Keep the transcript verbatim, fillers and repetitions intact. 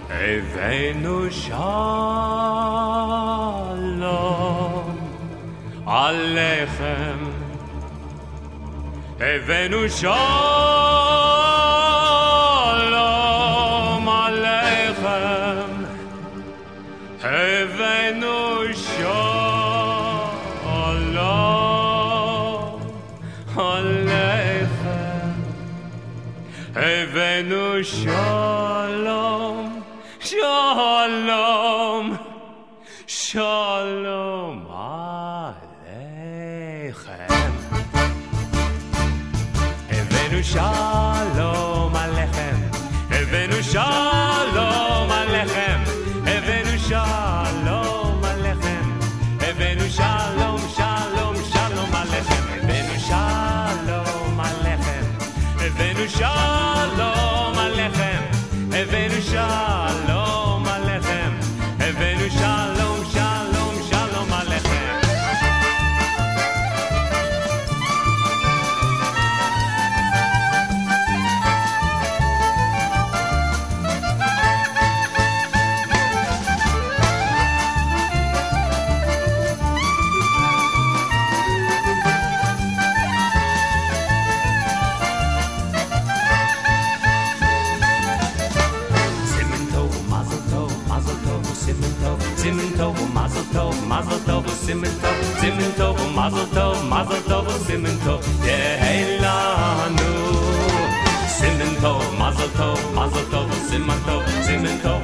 הבאנו שלום עליכם, הבאנו שלום עליכם, הבאנו שלום עליכם, הבאנו שלום, שלום, שלום עליכם, הבאנו שלום עליכם, הבאנו שלום עליכם, הבאנו שלום עליכם, הבאנו שלום, שלום, שלום עליכם, הבאנו שלום עליכם, הבאנו שלום עליכם, הבאנו שלום עליכם, הבאנו שלום, שלום, שלום עליכם. Simen tov, mazel tov, mazel tov, simen tov, simen tov, mazel tov, mazel tov, simen tov, yehelanu. Simen tov, mazel tov, mazel tov, simen tov, simen tov,